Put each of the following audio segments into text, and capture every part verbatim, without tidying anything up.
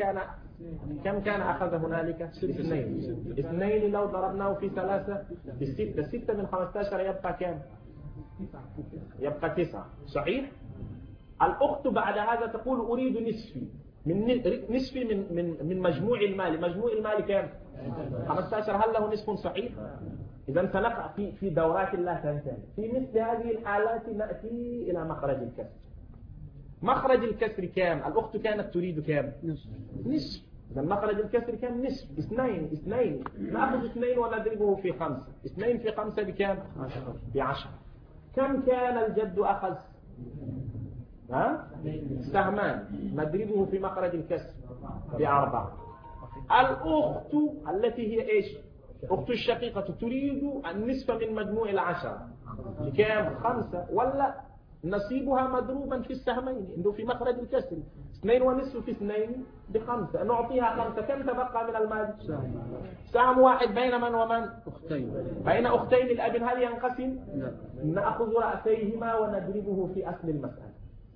كان كم كان أخذ هنالك؟ اثنين. اثنين لو ضربناه في ثلاثة بستة، ستة من خمسة عشر يبقى كم؟ يبقى تسعة. صحيح؟ الأخت بعد هذا تقول أريد نصفي من نصفي من من من مجموع المال. مجموع المال كم؟ خمسة عشر. هل له نصف؟ صحيح؟ إذا سنقع في في دورات لا تنتهي. في مثل هذه الحالات نأتي إلى مخرج الكسر. مخرج الكسر كام؟ الأخت كانت تريد كام؟ نصف. نصف. إذا مخرج الكسر كام؟ نصف. اثنين. اثنين. نأخذ اثنين ونضربه في خمسة. اثنين في خمسة بكام؟ بعشرة. كم كان الجد أخذ؟ ها؟ سهمان. نضربه في مخرج الكسر بأربعة. الأخت التي هي إيش؟ أخت الشقيقة تريد النصف من مجموع العشرة بكام؟ خمسة. ولا نصيبها مضروبا في السهمين إنه في مخرج الكسر. اثنين ونصف في اثنين بخمسة. نعطيها خمسة. كم تبقى من المال؟ سهم واحد بين من ومن؟ أختين. بين أختين الأب. هل ينقسم؟ لا. نأخذ رأسيهما ونضربه في أصل المسألة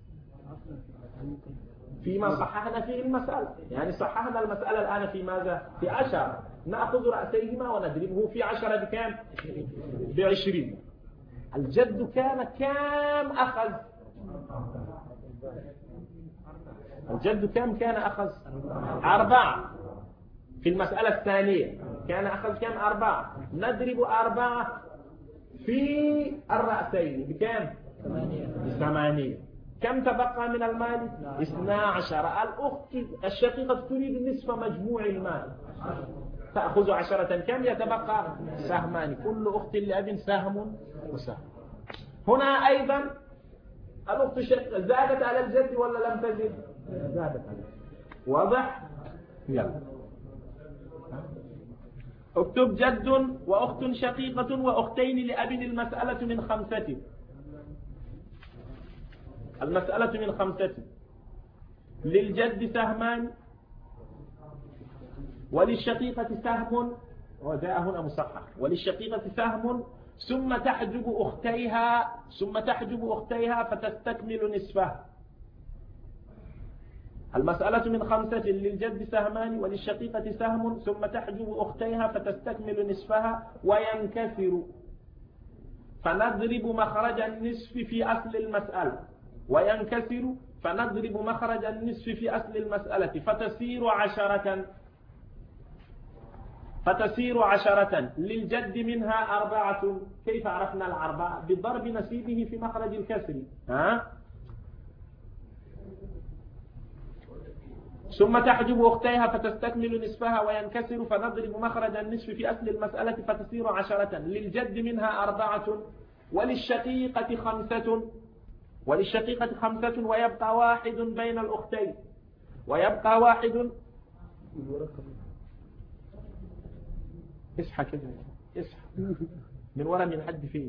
فيما صححنا فيه المسألة. يعني صححنا المسألة الآن في ماذا؟ في عشرة. نأخذ رأسيهما ونضربه في عشرة بكام؟ بعشرين. الجد كان كام أخذ؟ الجد كم كان أخذ؟ أربعة. في المسألة الثانية كان أخذ كم؟ أربعة. نضرب أربعة في الرأسين بكام؟ ثمانية. كم تبقى من المال؟ اثنا عشر. الأخت الشقيقة تريد نصف مجموع المال تأخذ عشرة. كم يتبقى؟ سهمان. كل أخت لأب سهم وسهم. هنا أيضا الأخت الشقيقة زادت على الجد ولا لم تزد؟ زادت على الجد. واضح؟ يلا اكتب جد وأخت شقيقة وأختين لأب. المسألة من خمسة. المسألة من خمسة. للجد سهمان وللشقيقة سهم، وجاء هنا مصحح، وللشقيقة سهم ثم تحجب أختيها ثم تحجب أختيها فتستكمل نصفها. المسألة من خمسة. للجد سهمان وللشقيقة سهم ثم تحجب أختيها فتستكمل نصفها وينكسر. فنضرب مخرج النصف في أصل المسألة. وينكسر فنضرب مخرج النصف في أصل المسألة فتصير عشرة. فتسير عشرة. للجد منها أربعة. كيف عرفنا الأربعة؟ بضرب نصيبه في مخرج الكسر. ها؟ ثم تحجب أختيها فتستكمل نصفها وينكسر. فنضرب مخرج النصف في أصل المسألة فتصير عشرة. للجد منها أربعة وللشقيقة خمسة. وللشقيقة خمسة ويبقى واحد بين الأختين. ويبقى واحد. اصحى كده، اصحى من وراء من حد فين؟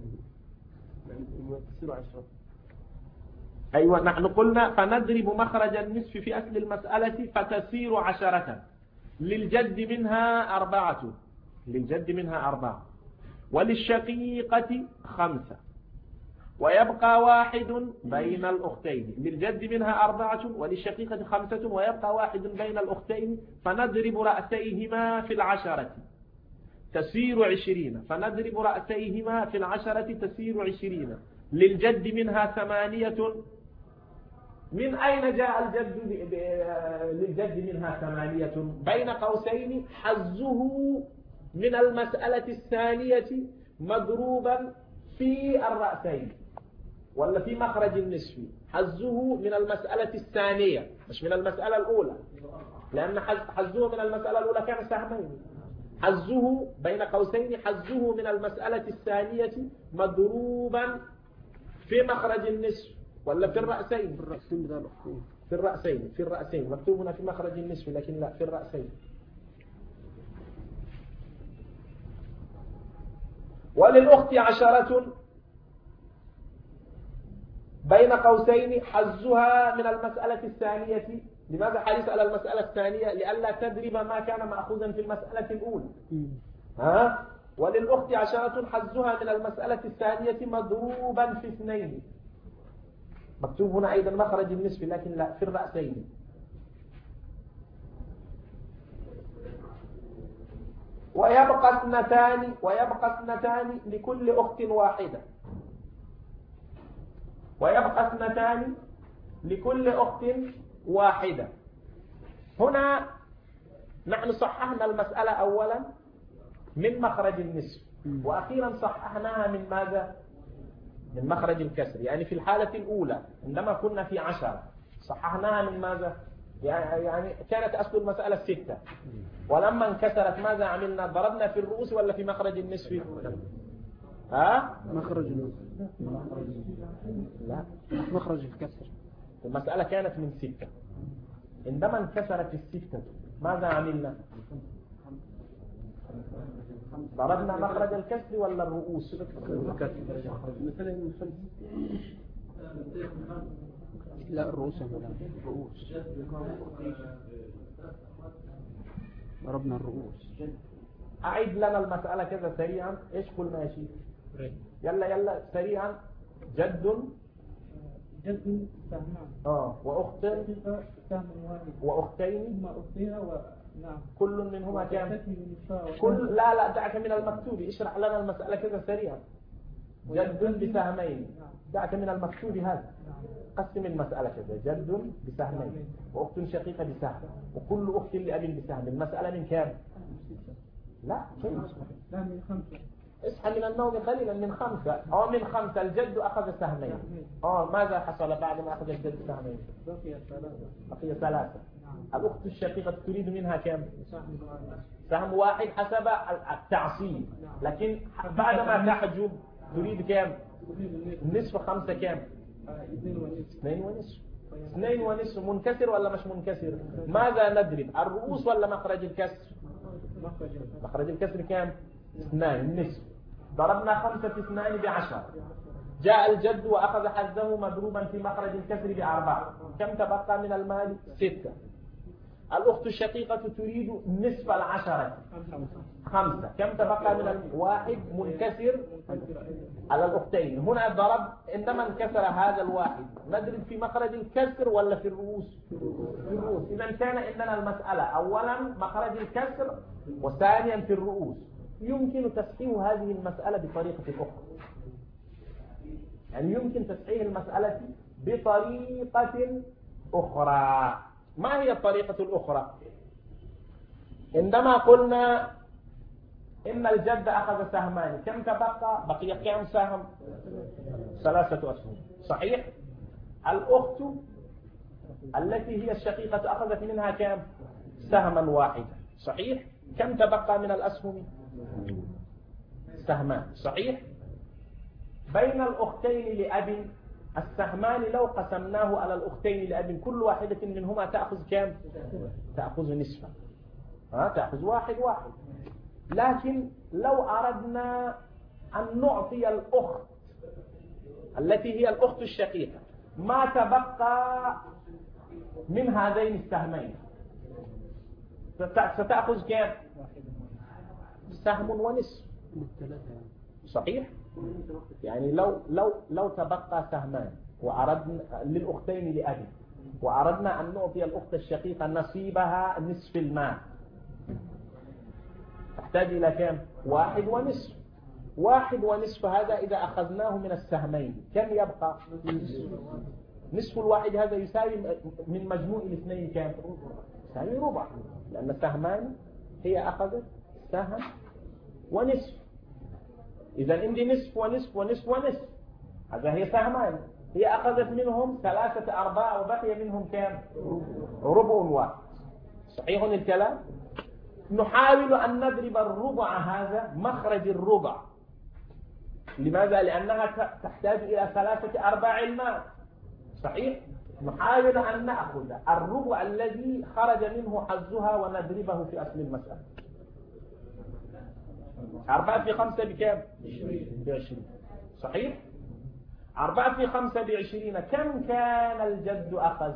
أيوة نحن قلنا فنضرب مخرج النصف في أصل المسألة فتصير عشرة. للجد منها أربعة. للجد منها أربعة وللشقيقة خمسة ويبقى واحد بين الأختين. للجد منها أربعة وللشقيقة خمسة ويبقى واحد بين الأختين. فنضرب رأسيهما في العشرة تسير عشرين. فنضرب رأسيهما في العشرة تسير عشرين. للجد منها ثمانية. من أين جاء الجد؟ للجد منها ثمانية بين قوسين حظه من المسألة الثانية مضروبا في الرأسين ولا في مخرج النصف. حظه من المسألة الثانية مش من المسألة الأولى، لأن حظه من المسألة الأولى كان سهمين. حظه بين قوسين حظه من المسألة الثانية مضروبا في مخرج النصف ولا في الرأسين؟ في الرأسين بتاع الأختين. في الرأسين. في الرأسين مكتوب هنا في مخرج النصف لكن لا في الرأسين. وللأخت عشرة بين قوسين حظها من المسألة الثانية. لماذا حرص على المسألة الثانية؟ لئلا تضرب ما كان مأخوذا في المسألة الأولى. ها؟ وللأخت عشرة حظها من المسألة الثانية مضروبا في اثنين. مكتوب هنا أيضا مخرج النصف لكن لا في الرأسين. ويبقى اثنتان ويبقى اثنتان لكل أخت واحدة ويبقى اثنتان لكل أخت واحدة. هنا نحن صححنا المسألة أولا من مخرج النصف، وأخيرا صححناها من ماذا؟ من مخرج الكسر. يعني في الحالة الأولى عندما كنا في عشرة صححناها من ماذا؟ يعني كانت أصل المسألة ستة، ولما انكسرت ماذا عملنا؟ ضربنا في الرؤوس ولا في مخرج النصف؟ ها؟ مخرج النصف. لا، مخرج الكسر. المسألة كانت من ستة، عندما انكسرت الستة ماذا عملنا؟ ضربنا مخرج الكسر ولا الرؤوس؟ لا الرؤوس. لا الرؤوس، ضربنا الرؤوس. أعيد لنا المسألة كذا سريعا. إيش كل ماشي؟ يلا يلا سريعا. جد جد سهمان اه وأخت سهم واحد وأختين ثم أختها و... نعم كل منهما كم؟ كل كل لا لا دعك من المكتوب، اشرح لنا المسألة كذا سريعا. جد بسهمين، دعك من المكتوب هذا، قسم المسألة كذا. جد بسهمين وأخت شقيقة بسهم وكل أخت لأب بسهم. المسألة من كم؟ لا كيف؟ لا من خمسة. اصحى من النوم قليلا. من خمسة أو من خمسة. الجد أخذ سهمين. اه ماذا حصل بعد ما أخذ الجد سهمين؟ بقي ثلاثة. بقي ثلاثة. الأخت الشقيقة تريد منها كم؟ سهم واحد. سهم واحد حسب التعصيب، لكن بعد ما تحجب تريد كم؟ نصف خمسة كم؟ اثنين ونصف. اثنين ونصف منكسر ولا مش منكسر؟ ماذا نضرب؟ الرؤوس ولا مخرج الكسر؟ مخرج الكسر كم؟ اثنين نصف. ضربنا خمسة في اثنين بعشر. جاء الجد وأخذ حظه مضروبا في مخرج الكسر بأربعة. كم تبقى من المال؟ ستة. الأخت الشقيقة تريد نصف العشرة خمسة. كم تبقى من الواحد منكسر على الأختين؟ هنا ضرب عندما انكسر هذا الواحد نضرب في مخرج الكسر ولا في الرؤوس؟ في الرؤوس. إذا كان عندنا المسألة أولا مخرج الكسر وثانيا في الرؤوس. يمكن تصحيح هذه المسألة بطريقة أخرى، يعني يمكن تصحيح المسألة بطريقة أخرى. ما هي الطريقة الأخرى؟ عندما قلنا إن الجد أخذ سهمان، كم تبقى؟ بقي كم سهم؟ ثلاثة أسهم، صحيح؟ الأخت التي هي الشقيقة أخذت منها كم؟ سهما واحدا، صحيح؟ كم تبقى من الأسهم؟ سهمان، صحيح؟ بين الأختين لأب السهمان لو قسمناه على الأختين لأب كل واحدة منهما تأخذ كم؟ تأخذ نصفا. ها تأخذ واحد واحد. لكن لو أردنا أن نعطي الأخت التي هي الأخت الشقيقة ما تبقى من هذين السهمين ستأخذ كم؟ سهم ونصف، صحيح؟ يعني لو لو لو تبقى سهمان وأردنا للأختين لأبي وأردنا أن نعطي الأخت الشقيقة نصيبها نصف المال تحتاج إلى كم؟ واحد ونصف. واحد ونصف هذا إذا أخذناه من السهمين كم يبقى؟ نصف الواحد هذا يساوي من مجموع الاثنين كم؟ يساوي ربع، لأن السهمان هي أخذت سهم ونصف. إذا عندي نصف ونصف ونصف ونصف، هذا هي سهمان، هي أخذت منهم ثلاثة أرباع وبقي منهم كم؟ ربع واحد، صحيح الكلام؟ نحاول أن نضرب الربع هذا مخرج الربع. لماذا؟ لأنها تحتاج إلى ثلاثة أرباع المال، صحيح؟ نحاول أن نأخذ الربع الذي خرج منه حظها ونضربه في أصل المسألة. أربعة في خمسة بكم؟ بعشرين، صحيح؟ أربعة في خمسة بعشرين. كم كان الجد أخذ؟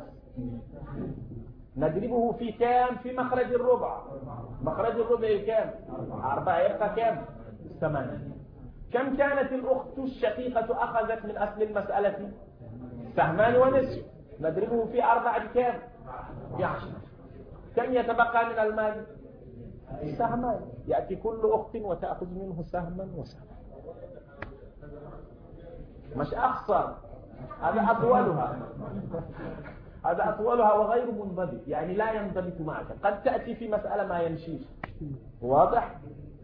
نضربه في كم؟ في مخرج الربع. مخرج الربع كم؟ أربعة، يبقى كم؟ ثمانية. كم كانت الأخت الشقيقة أخذت من أصل المسألة؟ سهمان ونصف. نضربه في أربعة بكم؟ بعشرة. كم يتبقى من المال؟ سهمان، يأتي كل أخت وتأخذ منه سهما وسهما، مش أخسر، هذا أطولها هذا أطولها وغير منضبط، يعني لا ينضبط معك، قد تأتي في مسألة ما يمشيش. واضح؟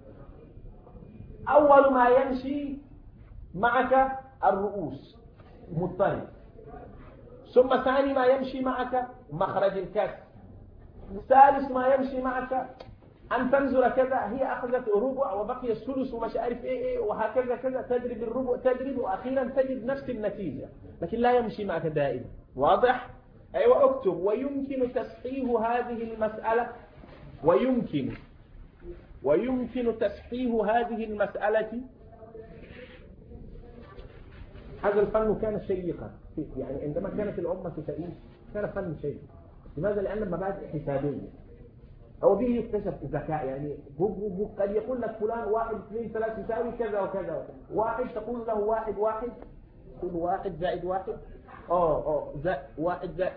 أول ما يمشي معك الرؤوس مضطرب، ثم ثاني ما يمشي معك مخرج الكسر، ثالث ما يمشي معك أن تنزل كذا، هي أخذت ربع وبقي الثلث ومش عارف إيه إيه وهكذا كذا، تدرب الربع تدرب وأخيرا تجد نفس النتيجة، لكن لا يمشي معك دائما. واضح؟ أيوة اكتب. ويمكن تصحيح هذه المسألة ويمكن ويمكن تصحيح هذه المسألة. هذا الفن كان شيقا، يعني عندما كانت الأمة تعيش كان فن شيق. لماذا؟ لأن المبادئ حسابية، أو به يكتشف الذكاء، يعني قد يقول لك فلان واحد اثنين ثلاثة يساوي كذا وكذا، واحد تقول له واحد واحد، تقول واحد زائد واحد أوه أوه زائد واحد زائد،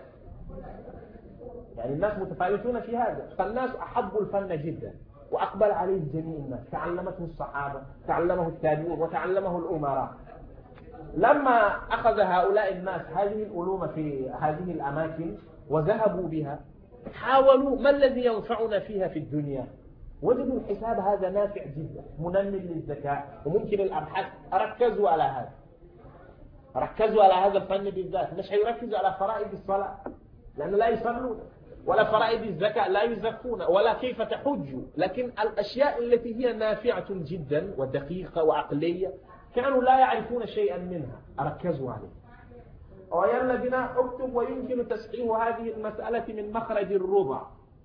يعني الناس متفاوتون في هذا، فالناس أحبوا الفن جدا وأقبل عليه جميع الناس، تعلمته الصحابة، تعلمه التابعون، وتعلمه الأمراء. لما أخذ هؤلاء الناس هذه العلوم في هذه الأماكن وذهبوا بها، حاولوا ما الذي ينفعنا فيها في الدنيا، وجدوا الحساب هذا نافع جدا منمي للذكاء وممكن الأبحاث. ركزوا على هذا، ركزوا على هذا الفن بالذات، مش هيركزوا على فرائض الصلاة لأنه لا يصلون، ولا فرائض الزكاة لا يزكون، ولا كيف تحجوا، لكن الأشياء التي هي نافعة جدا ودقيقة وعقلية كانوا لا يعرفون شيئا منها، ركزوا عليه. ويلا بنا اكتب. ويمكن تصحيح هذه المسألة من مخرج الربع،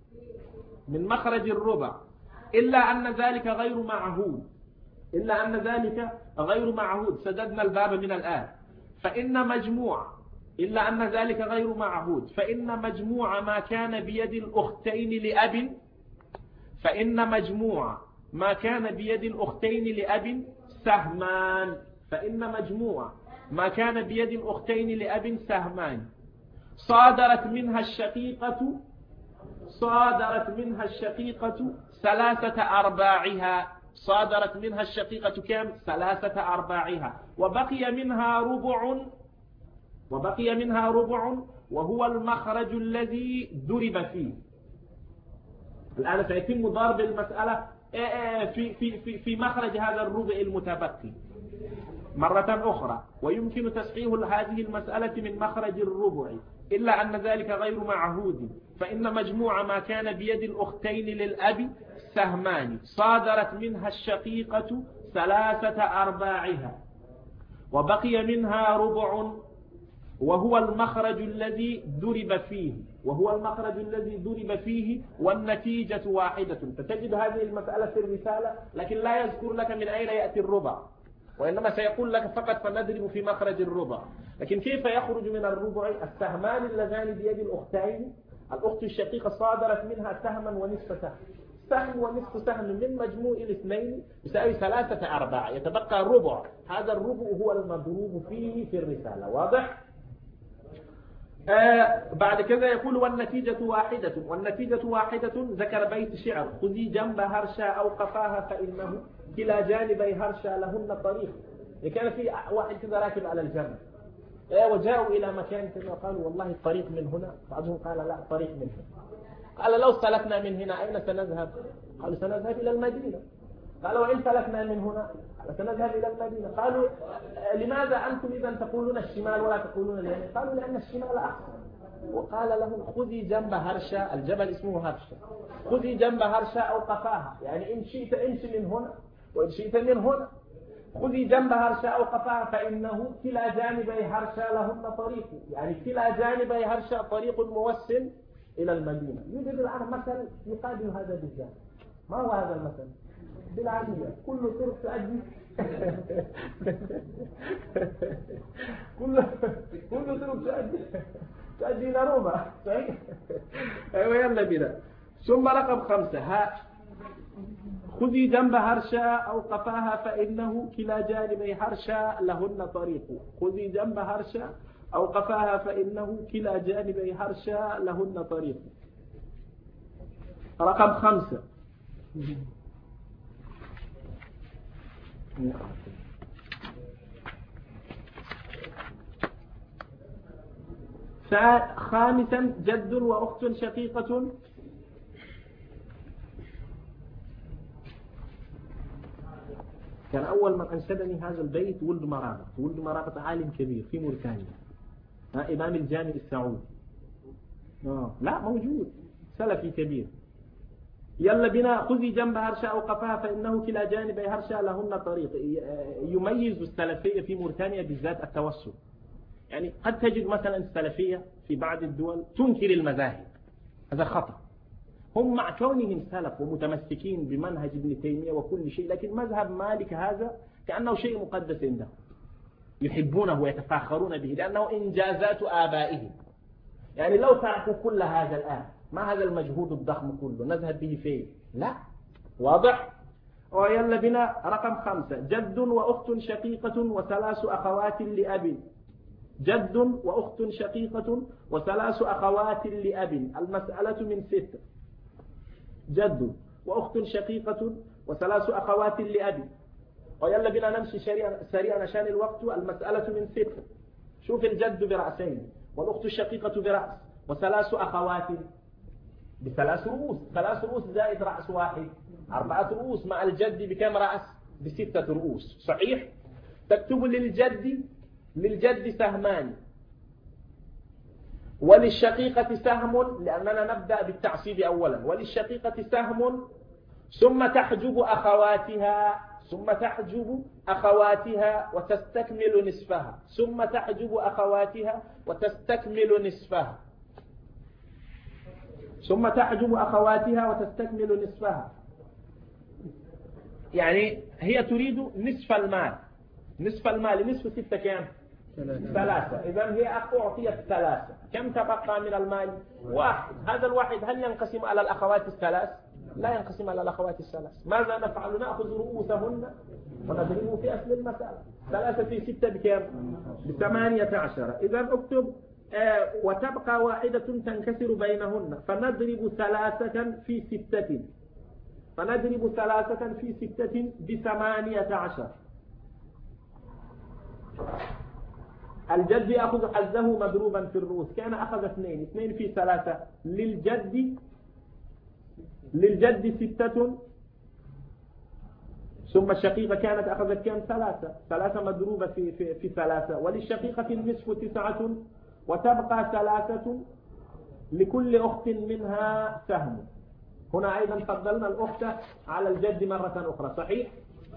من مخرج الربع، إلا أن ذلك غير معهود، إلا أن ذلك غير معهود. سددنا الباب من الآن. فإن مجموع إلا أن ذلك غير معهود فإن مجموع ما كان بيد الأختين لأب فإن مجموع ما كان بيد الأختين لأب سهمان فإن مجموع ما كان بيد الأختين لأب سهمان صادرت منها الشقيقة صادرت منها الشقيقة ثلاثة أرباعها صادرت منها الشقيقة كم؟ ثلاثة أرباعها وبقي منها ربع وبقي منها ربع وهو المخرج الذي ضرب فيه. الآن سيتم ضرب المسألة في في في في مخرج هذا الربع المتبقي مرة أخرى. ويمكن تصحيح هذه المسألة من مخرج الربع إلا أن ذلك غير معهود فإن مجموع ما كان بيد الأختين للأب سهمان صادرت منها الشقيقة ثلاثة أرباعها وبقي منها ربع وهو المخرج الذي ضرب فيه وهو المخرج الذي ضرب فيه والنتيجة واحدة. فتجد هذه المسألة في الرسالة لكن لا يذكر لك من أين يأتي الربع، وإنما سيقول لك فقط فنضرب في مخرج الربع. لكن كيف يخرج من الربع؟ السهمان اللذان بيد الأختين، الأخت الشقيقة صادرت منها سهما ونصف سهم، سهم ونصف سهم من مجموع الاثنين يساوي ثلاثة أرباع، يتبقى الربع. هذا الربع هو المضروب فيه في الرسالة. واضح؟ آه بعد كذا يقول والنتيجة واحدة والنتيجة واحدة ذكر بيت شعر خذي جنب هرشا أو قفاها فإنه كلا جانبي هرشا لهن طريق. كان في واحد كذا راكب على الجنب آه وجاءوا إلى مكان كذا وقالوا والله الطريق من هنا، بعضهم قال لا الطريق من هنا. قال لو سلكنا من هنا أين سنذهب؟ قالوا سنذهب إلى المدينة. قالوا وإن سلكنا من هنا قال سنذهب إلى المدينة. قالوا لماذا أنتم إذا تقولون الشمال ولا تقولون اليمين؟ قالوا لأن الشمال أحسن. وقال لهم خذي جنب هرشا، الجبل اسمه هرشا، خذي جنب هرشا أو قفاها، يعني إن شئت امشي من هنا وإن شئت من هنا، خذي جنب هرشا أو قفاها فإنه كلا جانبي هرشا لهن طريق، يعني كلا جانبي هرشا طريق موصل إلى المدينة. يوجد الآن مثل يقابل هذا بالذات. ما هو هذا المثل؟ بالعامية كل طرق تؤدي كل كل طرق تؤدي تؤدي إلى روما. صحيح؟ أيوة يلا بنا. ثم رقم خمسة ها خذي جنب هرشا أو قفاها فإنه كلا جانبي هرشا لهن طريق. خذي جنب هرشا أو قفاها فإنه كلا جانبي هرشا لهن طريق. رقم خمسة خامسا جد وأخت شقيقة. كان أول من أنشدني هذا البيت ولد مرابط. ولد مرابط عالم كبير في موريتانيا، إمام الجامع السعودي. آه. لا موجود، سلفي كبير. يلا بنا خذي جنب هرشا أو قفاها فإنه كلا جانب هرشا لهن طريق. يميز السلفية في موريتانيا بالذات التوسل. يعني قد تجد مثلا السلفية في بعض الدول تنكر المذاهب، هذا خطأ. هم مع كونهم سلف ومتمسكين بمنهج ابن تيمية وكل شيء، لكن مذهب مالك هذا كأنه شيء مقدس عندهم، يحبونه ويتفاخرون به لأنه إنجازات آبائهم. يعني لو تركوا كل هذا الآن، ما هذا المجهود الضخم كله نذهب به فين؟ لا، واضح؟ ويلا بنا رقم خمسة جد وأخت شقيقة وثلاث أخوات لأب. جد وأخت شقيقة وثلاث أخوات لأب. المسألة من ست. جد وأخت شقيقة وثلاث أخوات لأب. ويلا بنا نمشي سريعا عشان الوقت. المسألة من ست. شوف الجد برأسين والأخت الشقيقة برأس وثلاث أخوات بثلاث رؤوس. ثلاث رؤوس زائد رأس واحد، أربعة رؤوس مع الجد بكم رأس؟ بستة رؤوس. صحيح؟ تكتب للجد للجد سهمان وللشقيقة سهم، لأننا نبدأ بالتعصيب أولا. وللشقيقة سهم ثم تحجب أخواتها ثم تحجب أخواتها وتستكمل نصفها ثم تحجب أخواتها وتستكمل نصفها ثم تحجب أخواتها وتستكمل نصفها. يعني هي تريد نصف المال. نصف المال نصف ستة كم؟ ثلاثة. إذن هي أعطيت ثلاثة. كم تبقى من المال؟ واحد. هذا الواحد هل ينقسم على الأخوات الثلاث؟ لا ينقسم على الأخوات الثلاث. ماذا نفعل؟ نأخذ رؤوسهن ونضربه في أصل المسألة. ثلاثة في ستة بكم؟ بثمانية عشر. إذن اكتب آه وتبقى واحدة تنكسر بينهن فنضرب ثلاثة في ستة فنضرب ثلاثة في ستة بثمانية عشر. الجد يأخذ حظه مضروبا في الرؤوس. كان أخذ اثنين. اثنين في ثلاثة. للجد للجد ستة ثم الشقيقة كانت أخذت كم؟ ثلاثة. ثلاثة مضروبة في, في, في ثلاثة. وللشقيقة النصف تسعة وتبقى ثلاثة لكل أخت منها سهم. هنا أيضا فضلنا الأخت على الجد مرة أخرى. صحيح؟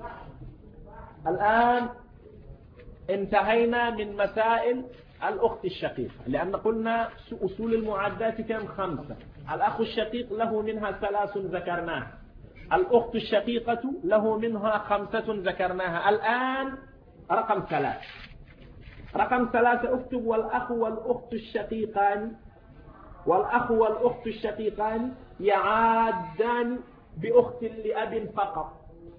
الآن انتهينا من مسائل الأخت الشقيقة، لأن قلنا أصول المعدات كم؟ خمسة. الأخ الشقيق له منها ثلاث ذكرناها، الأخت الشقيقة له منها خمسة ذكرناها. الآن رقم ثلاث. رقم ثلاثة اكتب والأخ والأخت الشقيقان والأخ والأخت الشقيقان يعادان بأخت لأب فقط.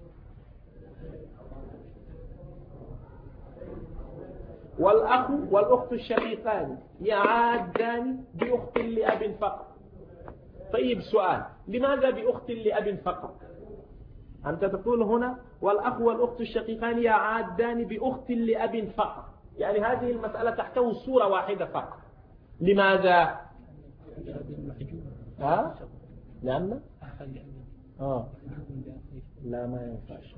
والأخ والأخت الشقيقان يعادان بأخت لأب فقط. طيب سؤال، لماذا بأخت لأب فقط؟ أنت تقول هنا والأخ والأخت الشقيقان يعادان بأخت لأب فقط، يعني هذه المسألة تحتوي صورة واحدة فقط. لماذا؟ ها؟ لأن آه لا ما ينفعش.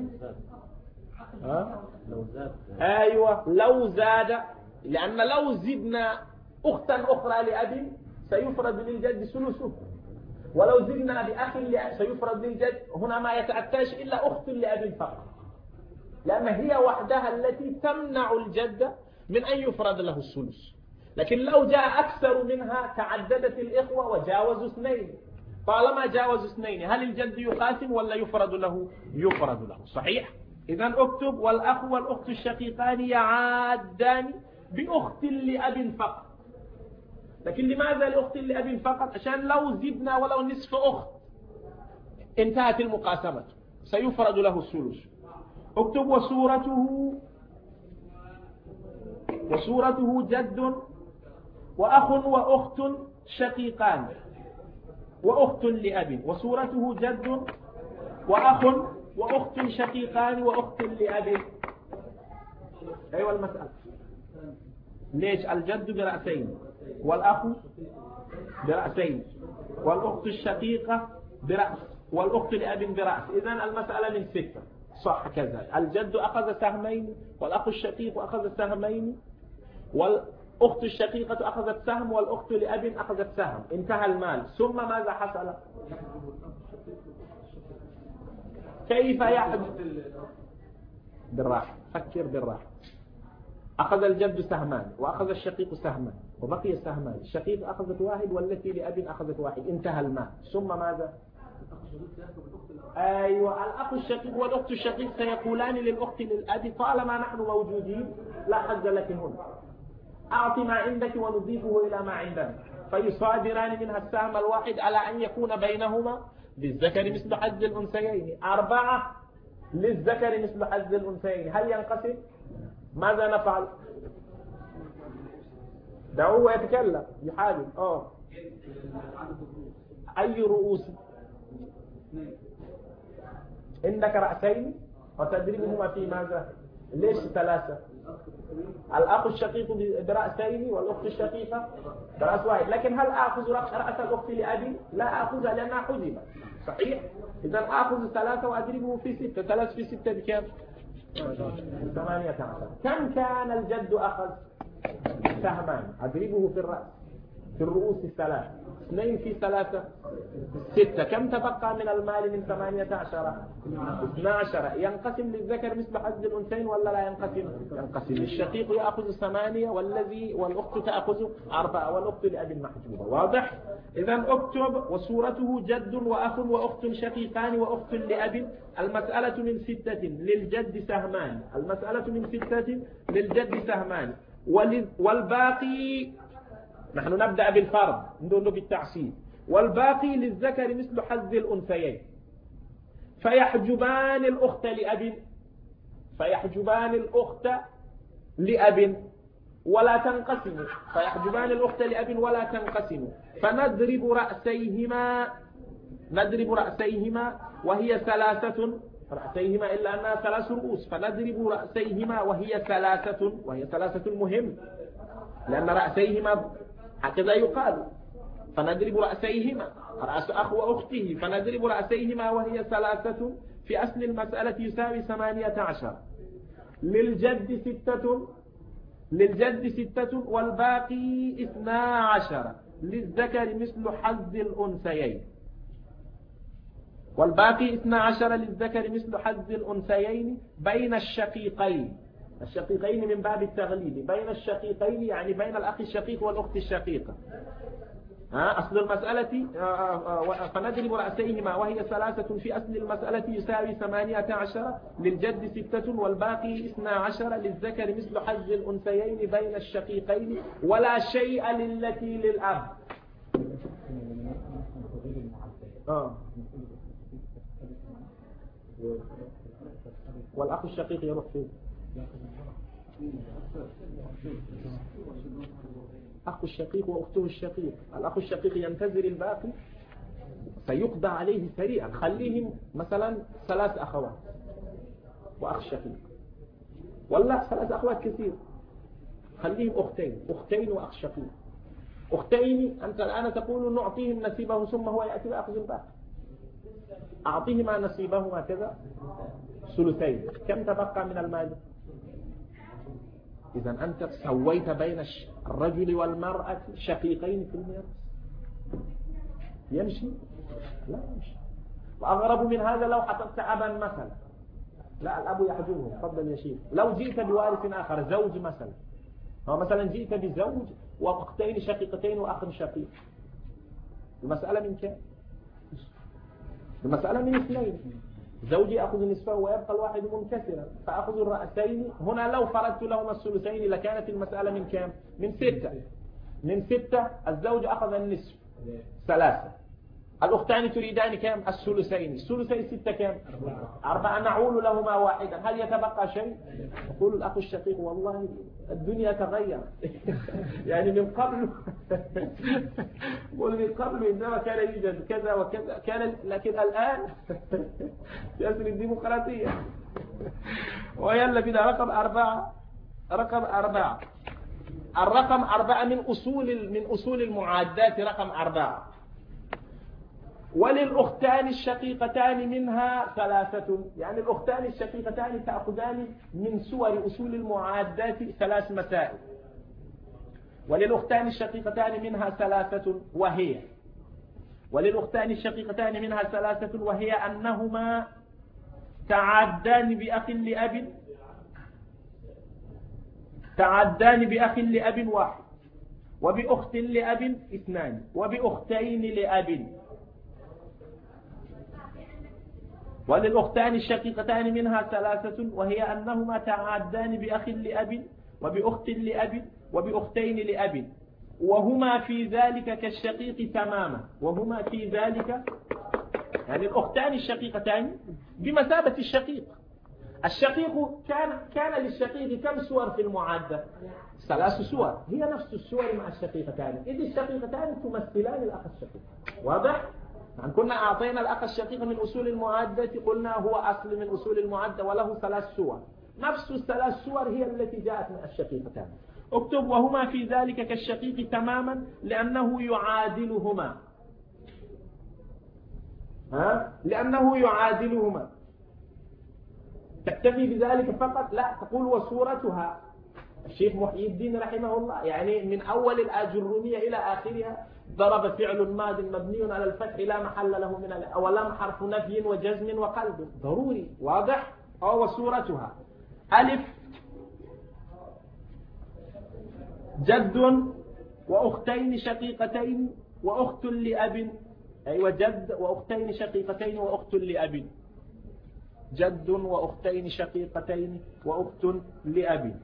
ها؟ لو زاد. أيوة لو زاد، لأن لو زدنا أختا أخرى لأب سيفرض للجد ثلثه، ولو زدنا بأخ لأب سيفرض للجد. هنا ما يتأتاش إلا أخت لأب فقط، لأن هي وحدها التي تمنع الجد من أن يفرض له الثلث. لكن لو جاء أكثر منها تعددت الإخوة وجاوزوا اثنين. طالما جاوزوا اثنين هل الجد يقاسم ولا يفرض له؟ يفرض له. صحيح؟ إذن اكتب والأخ والأخت الشقيقان يعادان بأخت لأب فقط. لكن لماذا لأخت لأب فقط؟ عشان لو زدنا ولو نصف أخت انتهت المقاسمة، سيفرض له الثلث. اكتب وصورته وصورته جد وأخ وأخت شقيقان وأخت لأب. وصورته جد وأخ وأخت شقيقان وأخت لأب. أيوة المسألة. ليش الجد برأسين والأخ برأسين والأخت الشقيقة برأس والأخت لأب برأس؟ إذن المسألة من ستة. صح كذا. الجد أخذ سهمين والأخ الشقيق أخذ سهمين والأخت الشقيقة أخذت سهم والأخت لأب أخذت سهم. انتهى المال. ثم ماذا حصل؟ كيف يحدث؟ بالراحة، فكر بالراحة. أخذ الجد سهمان وأخذ الشقيق سهمان وبقي سهمان. الشقيق أخذت واحد والتي لأب أخذت واحد. انتهى المال. ثم ماذا؟ أيوة الأخ الشقيق والأخت الشقيق سيقولان للأخت للأب طالما نحن موجودين لا حظ لك هنا، أعطي ما عندك ونضيفه إلى ما عندنا، فيصادران منها السهم الواحد على أن يكون بينهما للذكر مثل حظ الأنثيين. أربعة للذكر مثل حظ الأنثيين. هل ينقسم؟ ماذا نفعل؟ دعوه يتكلم يحاول. اه أي رؤوس؟ عندك رأسين وتدريبهما في ماذا؟ ليش ثلاثة؟ الأخ الشقيق برأسين والأخت الشقيقة برأس واحد. لكن هل أخذ رأس الأخت لأبي؟ لا أخذها لأنها حجبت. صحيح؟ إذا أخذ ثلاثة وأدربه في ستة. ثلاث في ستة بكم؟ ثمانية عشر. كم كان الجد أخذ؟ سهمان. أدربه في الرأس في الرؤوس الثلاث. اثنين في ثلاثة ستة. كم تبقى من المال من ثمانية عشر؟ اثنى عشر. ينقسم للذكر مثل حظ الأنثيين ولا لا ينقسم؟ ينقسم. الشقيق يأخذ ثمانية والذي والأخت تأخذ أربعة والأخت لأب المحجوبة. واضح؟ إذا اكتب وصورته جد وأخ وأخت شقيقان وأخت لأب. المسألة من ستة للجد سهمان. المسألة من ستة للجد سهمان والباقي نحن نبدأ بالفرض ندون بالتعصيب. والباقي للذكر مثل حظ الأنثيين. فيحجبان الأخت لأب فيحجبان الأخت لأب ولا تنقسم. فيحجبان الأخت لأب ولا تنقسم. فنضرب رأسيهما نضرب رأسيهما وهي ثلاثة. رأسيهما إلا أنها ثلاث رؤوس. فنضرب رأسيهما وهي ثلاثة وهي ثلاثة مهم لأن رأسيهما هكذا يقال. فنضرب رأسيهما رأس أخ وأخته. فنضرب رأسيهما وهي ثلاثة. في أصل المسألة يساوي ثمانية عشر. للجد ستة للجد ستة والباقي اثنا عشر. للذكر مثل حظ الأنثيين. والباقي اثنا عشر للذكر مثل حظ الأنثيين بين الشقيقين. الشقيقين من باب التغليب. بين الشقيقين يعني بين الأخ الشقيق والأخت الشقيقة. ها أصل المسألة فنضرب رأسيهما وهي ثلاثة. في أصل المسألة يساوي ثمانية عشر. للجد ستة والباقي اثنا عشر. للذكر مثل حظ الأنثيين بين الشقيقين ولا شيء للتي للأب. آه. والأخ الشقيق يروح فين؟ أخ الشقيق وأخته الشقيق. الأخ الشقيق ينتظر الباقي فيقضى عليه سريعا. خليهم مثلا ثلاث أخوات وأخ شقيق ولا ثلاث أخوات كثير. خليهم أختين أختين وأخ شقيق. أختين أنت الآن تقول نعطيهم نصيبه ثم هو يأتي ويأخذ الباقي. أعطيهما نصيبهما كذا ثلثين. كم تبقى من المال؟ إذا أنت سويت بين الرجل والمرأة شقيقين في الميراث. يمشي؟ لا يمشي. وأغرب من هذا لو حطبت أبا مثلا. لا الأب يحجبه. تفضل يا شيخ. لو جئت بوارث آخر زوج مثلا. أو مثلا جئت بزوج وأختين شقيقتين وأخ شقيق. المسألة من كم؟ المسألة من اثنين. زوجي أخذ نصفه ويبقى الواحد منكسرا فأخذ الرأسين. هنا لو فرضت لهما الثلثين لكانت المسألة من كم؟ من ستة. من ستة الزوج أخذ النصف ثلاثة الأختان تريدان كم؟ الثلثين. الثلثين ستة كم؟ أربعة. نعول لهما واحدا، هل يتبقى شيء؟ يقول الأخ الشقيق والله الدنيا تغير يعني من قبل قل من قبل إنما كان يوجد كذا وكذا كان، لكن الآن يسري الديمقراطية. ويلا بنا رقم أربعة. رقم أربعة الرقم أربعة من أصول من أصول المعادات. رقم أربعة وللأختان الشقيقتان منها ثلاثة، يعني الأختان الشقيقتان تأخذان من صور أصول المعادات ثلاث مسائل. وللأختان الشقيقتان منها ثلاثة وهي وللأختان الشقيقتان منها ثلاثة وهي أنهما تعدان بأخ لأب تعدان بأخ لأب واحد، وبأخت لأب اثنان، وبأختين لأب. وللأختان الشقيقتان منها ثلاثة وهي أنهما تعدان بأخ لأب وبأخت لأب وبأختين لأب، وهما في ذلك كالشقيق تماما. وهما في ذلك يعني الأختان الشقيقتان بمثابة الشقيق. الشقيق كان كان للشقيق كم صور في المعادة؟ ثلاث صور، هي نفس الصور مع الشقيقتان، إذ الشقيقتان تمثلان الأخ الشقيق. واضح؟ يعني كنا أعطينا الأخ الشقيق من أصول المعادة، قلنا هو أصل من أصول المعادة وله ثلاث صور، نفس الثلاث صور هي التي جاءت من الشقيقتان. اكتب وهما في ذلك كالشقيق تماما لأنه يعادلهما. ها؟ لأنه يعادلهما. تكتفي بذلك فقط؟ لا، تقول وصورتها. الشيخ محي الدين رحمه الله يعني من أول الآجرونية إلى آخرها ضرب فعل ماض مبني على الفتح لا محل له من ال... ولم حرف نفي وجزم وقلب ضروري. واضح؟ أو وصورتها ألف جد وأختين شقيقتين وأخت لأب. أيوة جد وأختين شقيقتين وأخت لأب. جد وأختين شقيقتين وأخت لأب.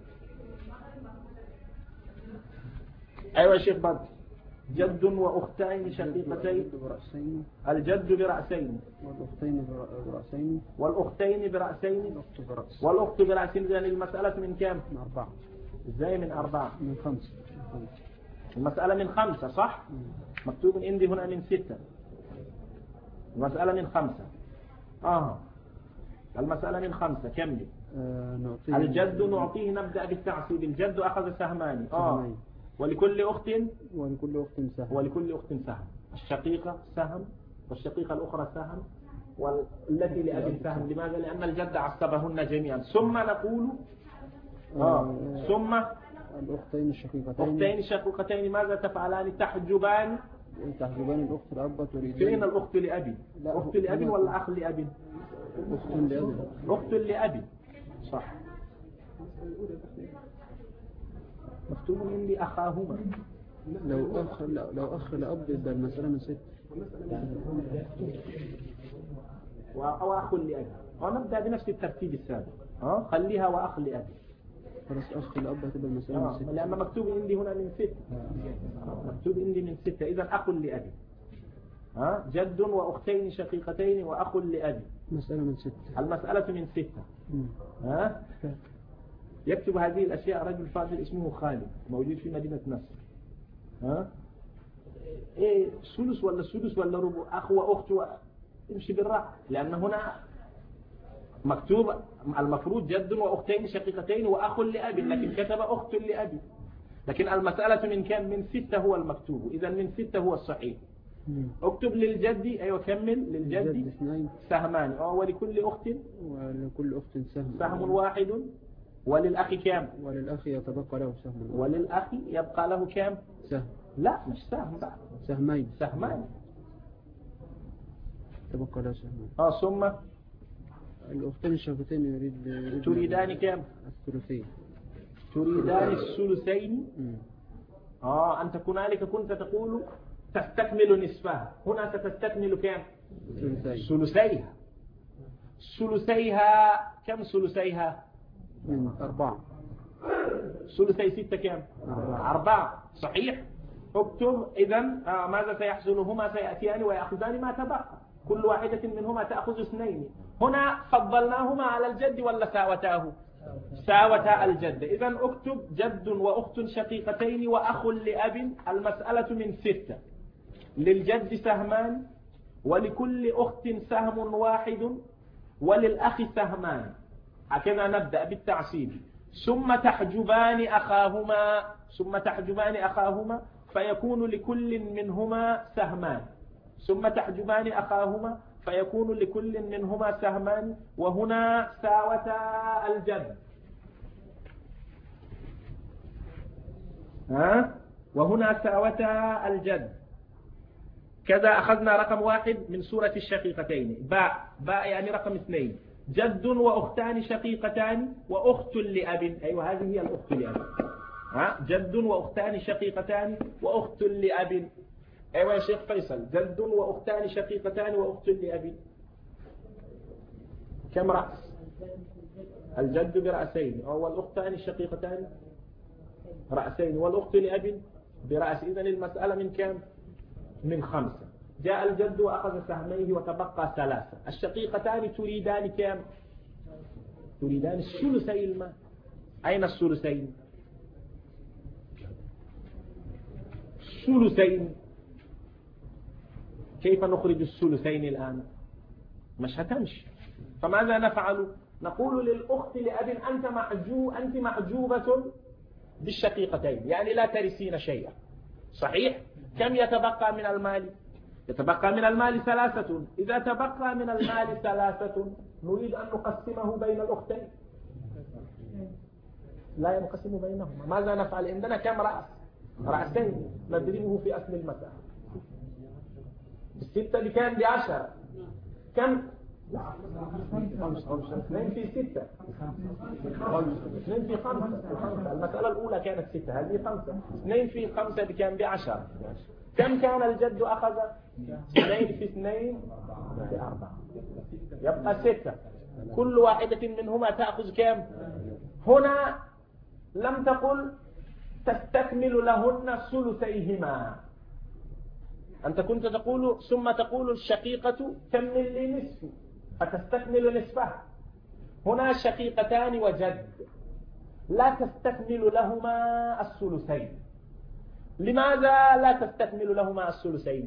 أيوة شيخ بدر. جد وأختين شقيقتين. الجد برأسين والأختين برأسين والأختين برأسين والأخت برأس والأخت برأسين. يعني المسألة من كم؟ من أربعة. إزاي من أربعة؟ من خمسة. المسألة من خمسة صح؟ مكتوب عندي هنا من ستة. المسألة من خمسة. آه المسألة من خمسة. كمل. آه الجد نعطيه، نبدأ بالتعصيب. الجد أخذ سهمان. آه ولكل أخت ولكل أخت سهم ولكل أخت سهم. الشقيقة سهم والشقيقة الأخرى سهم والتي لأب سهم. لماذا؟ لأن الجد عصبهن جميعا. ثم نقول آه. ثم الأختين الشقيقتين أختين الشقيقتين ماذا تفعلان؟ تحجبان تحجبان الأخت الأب تريدين. فين الأخت لأبي؟ أخت لأبي ولا أخ لأبي؟ أخت لأبي. أخت لأبي صح. مكتوب عندي أخاهما. لو أخ لو أخ لأب يبقى المسألة من ست. وأخ لأبي. ونبدأ بنفس الترتيب السابق. ها خليها وأخ لأبي. خلاص أخ لأب هتبقى المسألة من ست. لأن مكتوب عندي هنا من ست. مكتوب عندي من ستة. إذا أخ لأبي. ها جد وأختين شقيقتين وأخ لأبي. مسألة من ستة. المسألة من ستة. ها يكتب هذه الأشياء رجل فاضل اسمه خالد موجود في مدينة نصر. ها إيه ثلث ولا سدس ولا ربع أخ وأخت و... امشي بالراحة، لأن هنا مكتوب المفروض جد وأختين شقيقتين وأخ لأبي، لكن كتب أخت لأبي. لكن المسألة من كم؟ من ستة هو المكتوب. إذا من ستة هو الصحيح. اكتب للجد. أيوة كمل. للجد سهمان. أو ولكل أخت ولكل أخت سهم سهم واحد. وللأخ كام؟ وللأخ يتبقى له سهم. وللأخ يبقى له كام؟ سهم. لا مش سهم بقى. سهمين. سهمان. يتبقى له سهمين. اه ثم الأختين الشقيقتين يريد, يريد تريدان كام؟ الثلثين. تريدان الثلثين. اه أنت هنالك كنت تقول تستكمل نصفها، هنا ستستكمل كام؟ ثلثيها. ثلثيها كم ثلثيها؟ من أربعة. ثلثي ستة كم؟ أربعة. صحيح. اكتب إذن آه ماذا سيحصل؟ هما سيأتيان ويأخذان ما تبقى، كل واحدة منهما تأخذ اثنين. هنا فضلناهما على الجد ولا ساوتاه؟ ساوتا الجد. إذن اكتب جد وأخت شقيقتين وأخ لأب. المسألة من ستة، للجد سهمان ولكل أخت سهم واحد وللأخ سهمان. هكذا نبدأ بالتعصيب. ثم تحجبان أخاهما ثم تحجبان أخاهما فيكون لكل منهما سهمان. ثم تحجبان أخاهما فيكون لكل منهما سهمان. وهنا ساوتا الجد. ها؟ وهنا ساوتا الجد. كذا أخذنا رقم واحد من سورة الشقيقتين. باء باء يعني رقم اثنين. جد وأختان شقيقتان وأخت لأب. أيوة هذه هي الأخت لأب. ها؟ جد وأختان شقيقتان وأخت لأب. أيوة يا شيخ فيصل، جد وأختان شقيقتان وأخت لأب. كم رأس؟ الجد برأسين، أو الأختان الشقيقتان رأسين، والأخت لأب برأس. إذن المسألة من كم؟ من خمسة. جاء الجد وأخذ سهميه وتبقى ثلاثة. الشقيقتان تريدان كم؟ تريدان الثلثي المال. أين الثلثين؟ الثلثين. كيف نخرج الثلثين الآن؟ مش هتمشي. فماذا نفعل؟ نقول للأخت لأب أنت معجو أنت معجوبة بالشقيقتين، يعني لا ترثين شيئا. صحيح؟ كم يتبقى من المال؟ يتبقى من المال ثلاثة. إذا تبقى من المال ثلاثة نريد أن نقسمه بين الأختين. لا ينقسم بينهما. ماذا نفعل؟ عندنا كم رأس؟ رأسين. نضربه في أصل المسألة. الستة بكام؟ بعشرة. كم؟ اثنين في ستة. اثنين في خمسة. المسألة الأولى كانت ستة، هذه خمسة. اثنين في خمسة بكام؟ بعشرة. كم كان الجد أخذ؟ اثنين في اثنين بأربعة. يبقى ستة. كل واحدة منهما تأخذ كم؟ هنا لم تقل تستكمل لهن ثلثيهما. أنت كنت تقول ثم تقول الشقيقة كمل لي نصف فتستكمل نصفها. هنا شقيقتان وجد لا تستكمل لهما الثلثين. لماذا لا تستكمل لهما الثلثين؟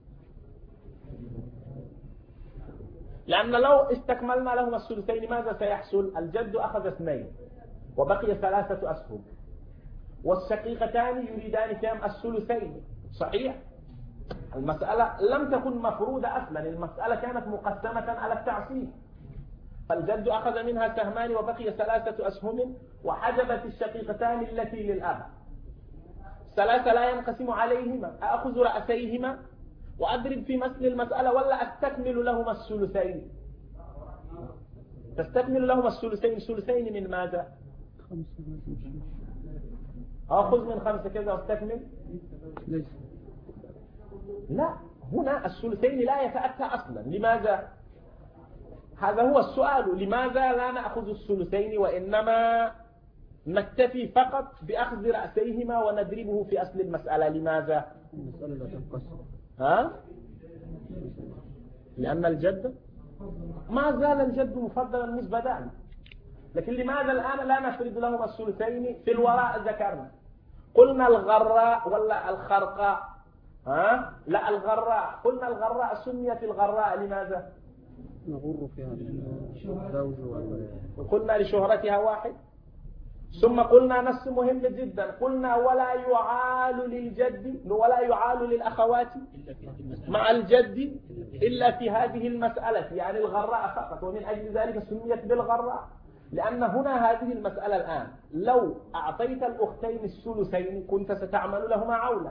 لأن لو استكملنا لهما الثلثين ماذا سيحصل؟ الجد أخذ اثنين وبقي ثلاثة أسهم، والشقيقتان يريدان كم؟ الثلثين. صحيح؟ المسألة لم تكن مفروضة أصلا، المسألة كانت مقسمة على التعصيب. فالجد أخذ منها سهمان وبقي ثلاثة أسهم وحجبت الشقيقتان التي للأب. ثلاثة لا ينقسم عليهما. أأخذ رأسيهما وأضرب في مثل المسألة ولا أستكمل لهما الثلثين؟ تستكمل لهما الثلثين. الثلثين من ماذا؟ أخذ من خمسة كذا واستكمل. لا، هنا الثلثين لا يتأتى أصلا. لماذا؟ هذا هو السؤال. لماذا لا نأخذ الثلثين وإنما نكتفي فقط بأخذ رأسيهما ونضربه في أصل المسألة؟ لماذا؟ المسألة لا تنقسم. ها؟ لأن الجد ما زال الجد مفضلا مسبدا. لكن لماذا الآن لا نفرض لهما الثلثين؟ في الوراء ذكرنا قلنا الغراء ولا الخرقاء؟ ها؟ لا الغراء. قلنا الغراء سميت الغراء لماذا؟ نغر فيها الزوج قلنا لشهرتها واحد. ثم قلنا نص مهم جدا، قلنا ولا يعال للجد ولا يعال للأخوات مع الجد إلا في هذه المسألة، يعني الغراء فقط. ومن أجل ذلك سميت بالغراء، لأن هنا هذه المسألة الآن لو أعطيت الأختين الثلثين كنت ستعمل لهما عولا.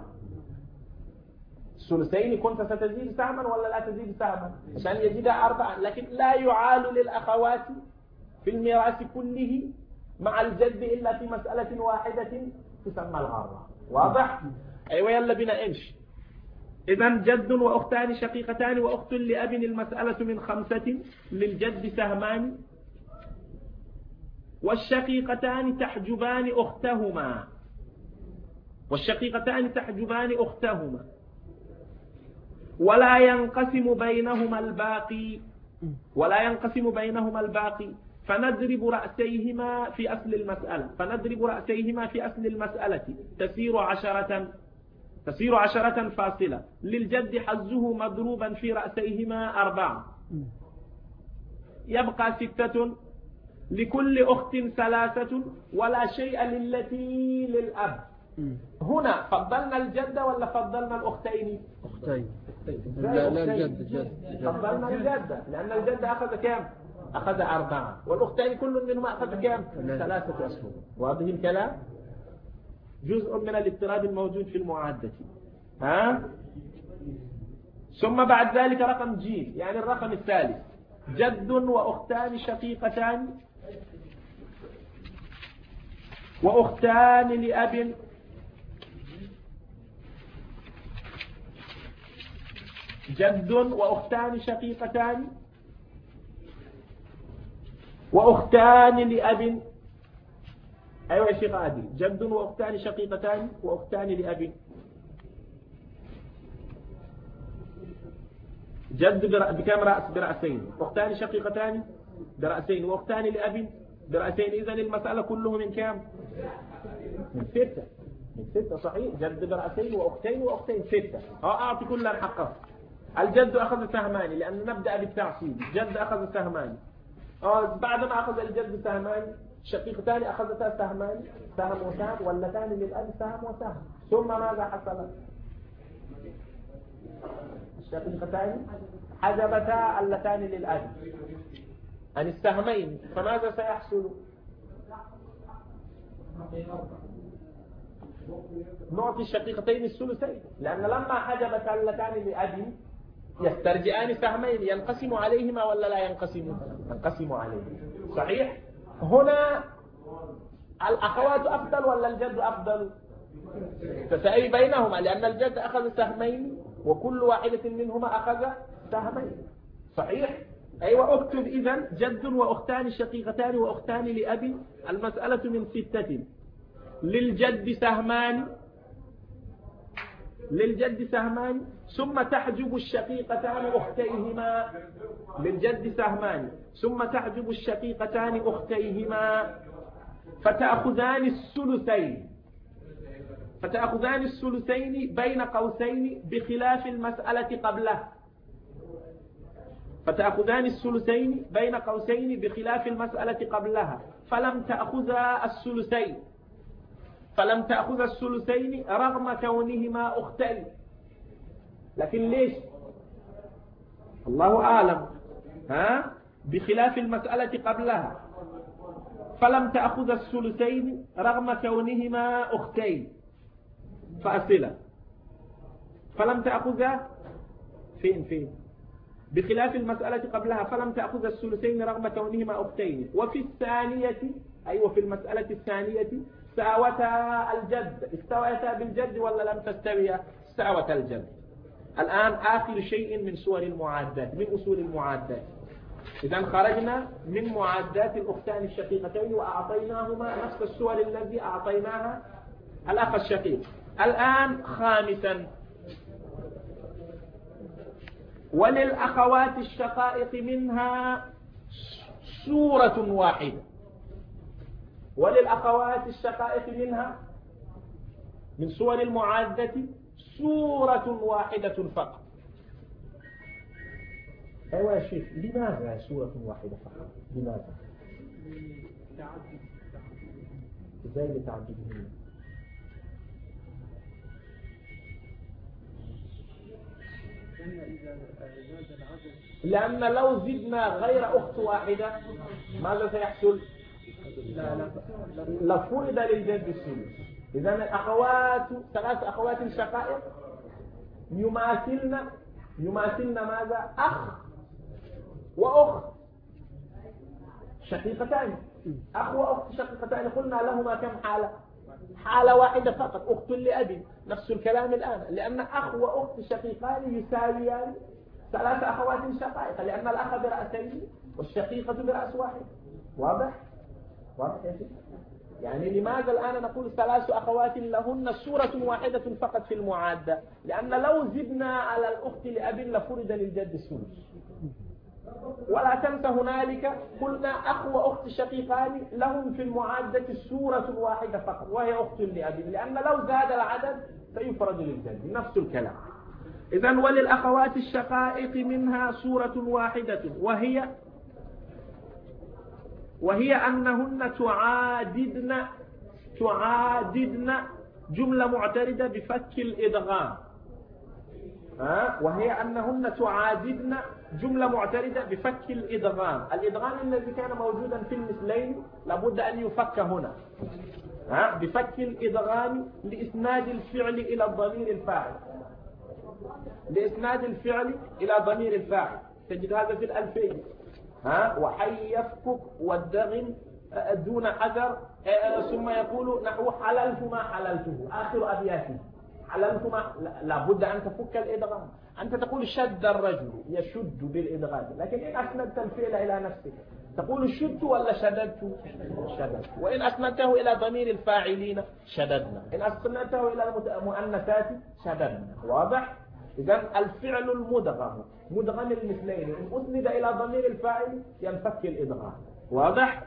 الثلثين كنت ستزيد سهما ولا لا تزيد سهما عشان يزيد أربعة. لكن لا يعال للأخوات في الميراث كله مع الجد إلا في مسألة واحدة تسمى الغراء. واضح؟ أيوة يلا بنا امشي. إذن جد وأختان شقيقتان وأخت لأب. المسألة من خمسة. للجد سهمان والشقيقتان تحجبان أختهما. والشقيقتان تحجبان أختهما ولا ينقسم بينهما الباقي ولا ينقسم بينهما الباقي فنضرب رأسيهما في أصل المسألة فنضرب رأسيهما في أصل المسألة تسير عشرة تسير عشرة فاصلة للجد حظه مضروبا في رأسيهما أربعة يبقى ستة لكل أخت ثلاثة ولا شيء للتي للأب. هنا فضلنا الجد ولا فضلنا الأختين؟ أختين. لا لا الجد جد فضلنا الجد لأن الجد أخذ كم؟ أخذ أربعة والأختين كل منهما أخذ كم؟ ثلاثة أسهم. واضح الكلام؟ جزء من الاضطراب الموجود في المعادة. ها؟ ثم بعد ذلك رقم ج يعني الرقم الثالث جد وأختان شقيقتان وأختان لأب جد وأختان شقيقتان وأختان لأب. أيوة يا شيخ عادل جد وأختان شقيقتان وأختان لأب. جد بكم رأس؟ برأسين. أختان شقيقتان برأسين وأختان لأب برأسين. إذن المسألة كله من كم؟ من ستة. من ستة صحيح. جد برأسين وأختين وأختين ستة. أعطي كل حقه. الجد أخذ سهمان لأن نبدأ بالتعصيب. جد أخذ سهمان. بعدما أخذ الجد سهمان شقيقتان أخذتا سهمان سهم وسهم واللتان للأب سهم وسهم. ثم ماذا حصل؟ الشقيقتان حجبتا اللتان للأب عن السهمين فماذا سيحصل؟ نعطي الشقيقتين الثلثين لأن لما حجبتا اللتان للأب يسترجعان سهمين ينقسم عليهما ولا لا ينقسم؟ ينقسم عليهما صحيح؟ هنا الأخوات أفضل ولا الجد أفضل؟ تساوي بينهما لأن الجد أخذ سهمين وكل واحدة منهما أخذ سهمين صحيح؟ أيوة أكتب إذن جد وأختان شقيقتان وأختان لأبي. المسألة من ستة للجد سهمان للجد سهمان ثم تحجب الشقيقتان أختيهما. للجد سهمان ثم تحجب الشقيقتان أختيهما فتأخذان الثلثين فتأخذان الثلثين بين قوسين بخلاف المسألة قبله. فتأخذان الثلثين بين قوسين بخلاف المسألة قبلها فلم تأخذا الثلثين فلم تأخذ الثلثين رغم كونهما أختين. لكن ليش؟ الله أعلم. ها؟ بخلاف المسألة قبلها فلم تأخذ الثلثين رغم كونهما أختين فأصلة. فلم تأخذ فين فين بخلاف المسألة قبلها فلم تأخذ الثلثين رغم كونهما أختين. وفي الثانية أيوة في المسألة الثانية ساوتا الجد. استويتا بالجد ولا لم تستويا؟ استوتا الجد. الآن آخر شيء من صور المعادات من أصول المعادات. إذا خرجنا من معادات الأختان الشقيقتين وأعطيناهما نفس الصور التي أعطيناها الأخ الشقيق. الآن خامسا وللأخوات الشقائق منها صورة واحدة. وللأخوات الشقائق منها من صور المعادة صورة واحدة فقط. أيوة يا شيخ لماذا صورة واحدة فقط؟ لماذا؟ إزاي لتعددهم؟ لأن لو زدنا غير أخت واحدة ماذا سيحصل؟ لفرض للجد الثلث. إذن الأخوات ثلاث أخوات شقائق يماثلن يماثلن ماذا؟ أخ وأخت شقيقتان. أخ وأخت شقيقتان قلنا لهما كم حالة؟ حالة واحدة فقط أخت لأبي. نفس الكلام الآن لأن أخ وأخت شقيقان يساويان ثلاث أخوات شقائق لأن الأخ برأسين والشقيقة برأس واحد. واضح؟ واضح يا شيخ؟ يعني لماذا الآن نقول ثلاث أخوات لهن سورة واحدة فقط في المعادة؟ لأن لو زدنا على الأخت لأب لفرض للجد الثلث. ولا تنسى هنالك قلنا أخ وأخت شقيقان لهم في المعادة سورة واحدة فقط وهي أخت لأب، لأن لو زاد العدد سيفرض للجد، نفس الكلام. إذن وللأخوات الشقائق منها سورة واحدة وهي وهي أنهن تعاددن تعاددن جملة معتردة بفك الإدغام. ها؟ وهي أنهن تعاددن جملة معتردة بفك الإدغام. الإدغام الذي كان موجودا في المثلين لابد أن يفك هنا، ها؟ بفك الإدغام لإسناد الفعل إلى الضمير الفاعل، لإسناد الفعل إلى ضمير الفاعل. تجد هذا في الألفين، ها؟ وحي يفكك والدغم دون حذر، ثم يقول نحو حللت ما حللته، آخر أبياته حللت ما، لابد أن تفك الإدغام. أنت تقول شد الرجل، يشد بالإدغام، لكن إن أسندت الفعل إلى نفسك تقول شدت ولا شددت؟ شددت. وإن أسندته إلى ضمير الفاعلين شددنا، إن أسندته إلى المؤنثات شددنا. واضح؟ إذن الفعل المدغم مدغم المثلين إن أسند إلى ضمير الفاعل ينفك الإدغام. واضح؟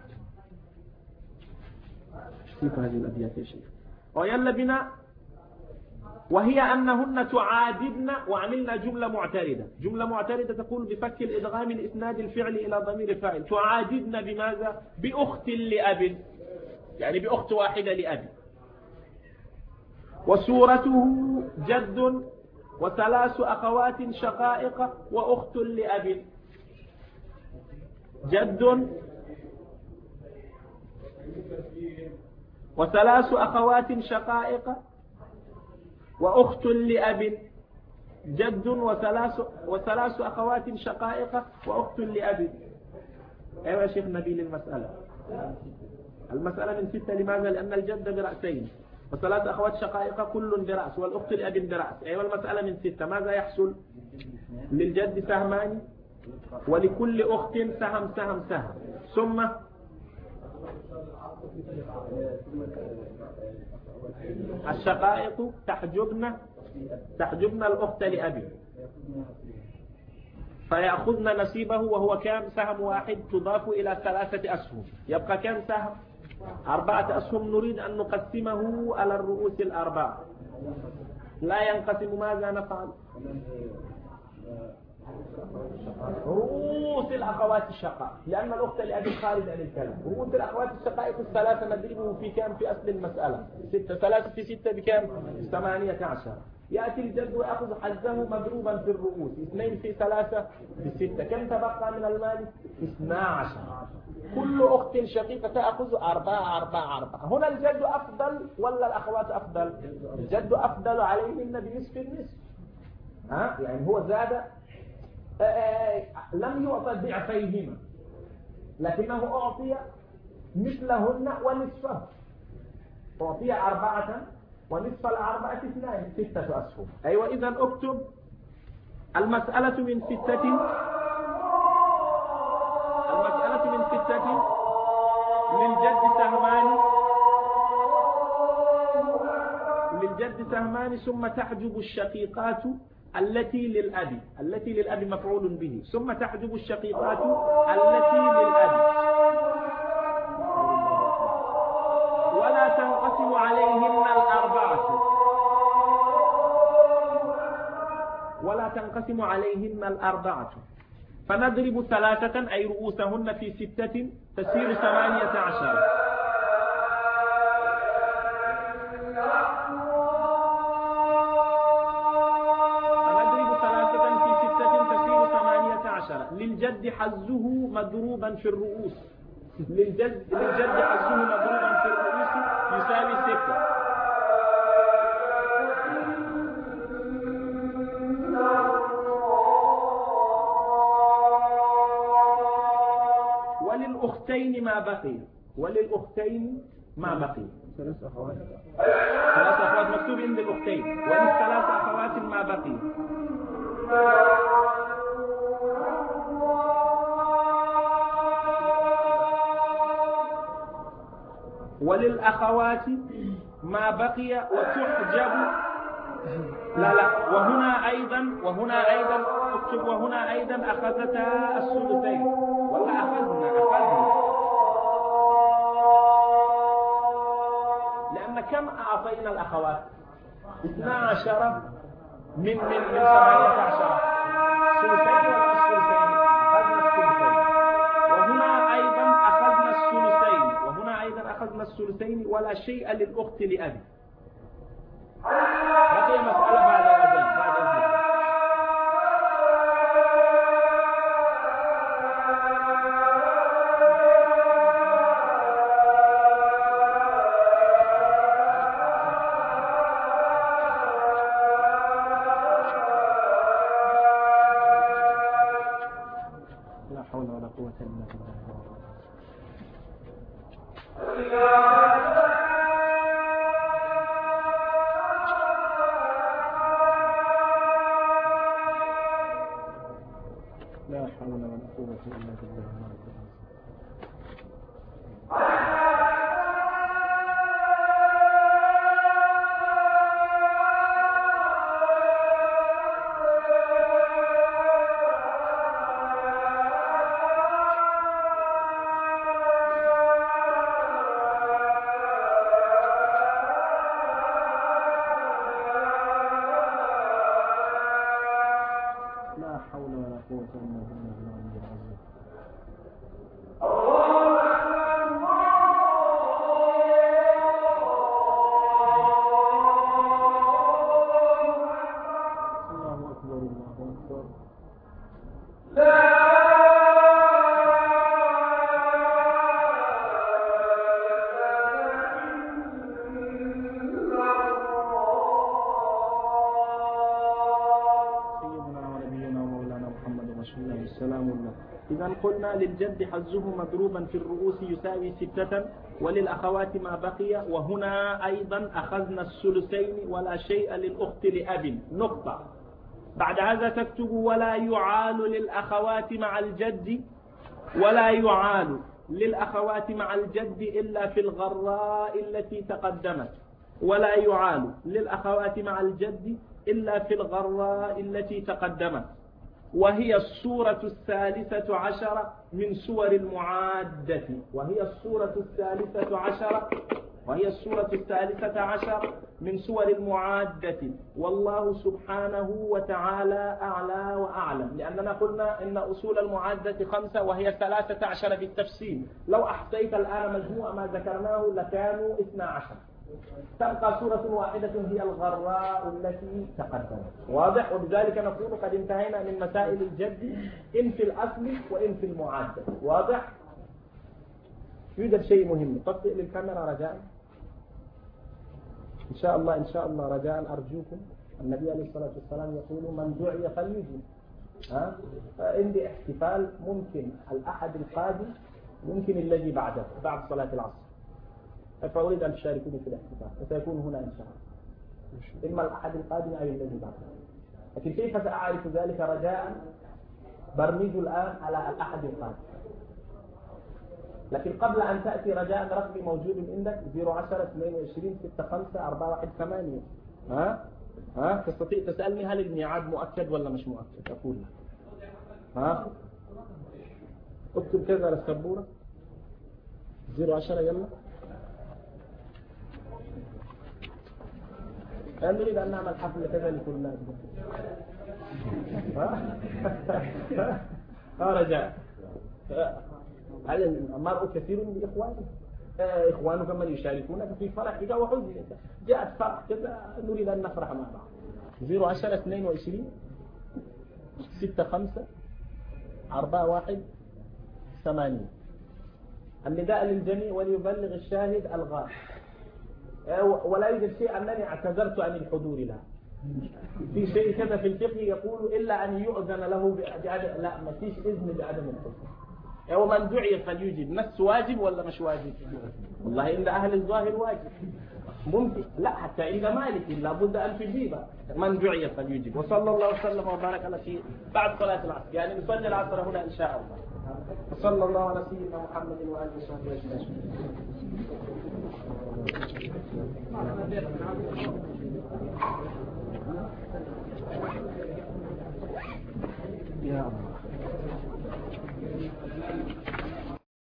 كيف هذه الأبيات يا شيخ؟ ويلا بنا. وهي أنهن تعاددن وعملنا جملة معتردة. جملة معتردة تقول بفك الإدغام لإسناد الفعل إلى ضمير الفاعل. تعاددن بماذا؟ بأخت لأب، يعني بأخت واحدة لأب. وسورته جد وثلاث أخوات شقائق وأخت لأب. جد وثلاث أخوات شقائق وأخت لأب. جد وثلاث وثلاث أخوات شقائق وأخت لأب. أيوة يا شيخ نبيل، المسألة المسألة من ستة. لماذا؟ لأن الجد برأسين وثلاث أخوات شقائق كل برأس والأخت لأب برأس. أيوة المسألة من ستة. ماذا يحصل؟ للجد سهمان ولكل أخت سهم سهم سهم، ثم الشقائق تحجبن تحجبن الأخت لأبي فيأخذن نصيبه، وهو كام؟ سهم واحد تضاف إلى ثلاثة أسهم، يبقى كام سهم؟ أربعة أسهم. نريد أن نقسمه على الرؤوس الأربعة، لا ينقسم. ماذا نفعل؟ رؤوس الأخوات الشقائق، لأن الأخت لأبي خارج عن الكلام. رؤوس الأخوات الشقائق الثلاثة نضربه في كام في أصل المسألة؟ ستة. ثلاثة في ستة بكام؟ ثمانية عشر. يأتي الجد ويأخذ حظه مضروبا في الرؤوس. اثنين في ثلاثة في ستة. كم تبقى من المال؟ اثنا عشر. كل أخت شقيقة تأخذ أربعة أربعة أربعة. هنا الجد أفضل ولا الأخوات أفضل؟ الجد أفضل عليهن بنصف النصف. ها؟ يعني هو زاد، لم يعطى ضعفيهما لكنه أعطي مثلهن ونصفه. أعطي أربعة ونصف الأربعة اثنان، ستة أسهم. أيوة إذن اكتب المسألة من ستة. المسألة من ستة. للجد سهمان للجد سهمان ثم تحجب الشقيقات التي للأب. التي للأب مفعول به، ثم تحجب الشقيقات التي للأب. ولا تنقسم عليهن الأربعة ولا تنقسم عليهن الأربعة فنضرب ثلاثة أي رؤوسهن في ستة تسير ثمانية عشر. للجد حظه مضروبا في الرؤوس. للجد للجد حظه مضروبا في الرؤوس يساوي ستة. وللأختين ما بقي. وللأختين ما بقي. ثلاث أخوات. ثلاث أخوات مكتوب عند الأختين. وللثلاث أخوات ما بقي. وللأخوات ما بقي وتحجب. لا لا وهنا أيضا وهنا أيضا اكتب وهنا أيضا أخذتا الثلثين ولا أخذنا أخذنا لأن كم أعطينا الأخوات؟ اثنا عشر من من من ثمانية عشر ثلثين ولا الثلثين؟ أخذنا الثلثين وهنا أيضا أخذنا الثلثين وهنا أيضا أخذنا الثلثين ولا شيء للأخت لأبي. بقي مسألة بعد هذا بعد ذلك. لا حول ولا قوة إلا بالله. لا حول ولا قوة إلا بالله. لا حول ولا قوة إلا بالله. الله أكبر الله أكبر. إذا قلنا للجد حظه مضروبا في الرؤوس يساوي ستة وللأخوات ما بقي وهنا أيضا أخذنا الثلثين ولا شيء للأخت لأب. نقطة. بعد هذا تكتب ولا يعال للأخوات مع الجد ولا يعال للأخوات مع الجد إلا في الغراء التي تقدمت ولا يعال للأخوات مع الجد إلا في الغراء التي تقدمت وهي الصورة الثالثة عشرة من صور المعادة وهي الصورة الثالثة عشرة وهي الصورة الثالثة عشر من صور المعادة. والله سبحانه وتعالى أعلى وأعلم لأننا قلنا إن أصول المعادة خمسة وهي ثلاثة عشر بالتفصيل. لو أحصيت الآن مجموع ما ذكرناه لكانوا اثنا عشر. تبقى صورة واحدة هي الغراء التي تقدمت. واضح؟ وبذلك نكون قد انتهينا من مسائل الجد إن في الأصل وإن في المعادة. واضح؟ يوجد شيء مهم. تطفئ للكاميرا رجاء إن شاء الله إن شاء الله رجاء أرجوكم. النبي عليه الصلاة والسلام يقول من دعي فليجب. ها؟ عندي احتفال ممكن الأحد القادم ممكن الذي بعده بعد صلاة العصر فأريد أن تشاركوني في الاحتفال وسيكون هنا إن شاء الله إما الأحد القادم أو الذي بعده. لكن كيف سأعرف ذلك؟ رجاء برمج الآن على الأحد القادم. لكن قبل أن تأتي رجاء رقمي موجود عندك صفر عشرة اثنين وعشرين ستة خمسة أربعة واحد ثمانية. ها ها تستطيع تسألني هل الميعاد مؤكد ولا مش مؤكد؟ أقول لك ها اكتب كذا على السبورة صفر عشرة يلا. أنا نريد أن نعمل حفلة كذا لكل الناس. ها ها رجاء هذا المرء كثير من إخوانه إخوانك من يشاركونك في فرحك وحزنك. جاءت فرح كذا نريد أن نفرح مع بعض. صفر عشرة اثنين وعشرين ستة خمسة أربعة واحد ثمانية. النداء للجميع وليبلغ الشاهد الغائب. ولا يوجد شيء أنني اعتذرت عن الحضور له. في شيء كذا في الفقه يقول إلا أن يؤذن له بعدم. لا ما فيش إذن بعدم الحضور. ومن دعي فليجب. نفس واجب ولا مش واجب؟ والله عند أهل الظاهر واجب ممكن. لا حتى عند مالك لابد أن تجيب. من دعي فليجب. وصلى الله وسلم وبارك على سيدنا بعد صلاة العصر يعني نصلي العصر هنا إن شاء الله. وصلى الله على سيدنا محمد وآله وصحبه أجمعين. شيخ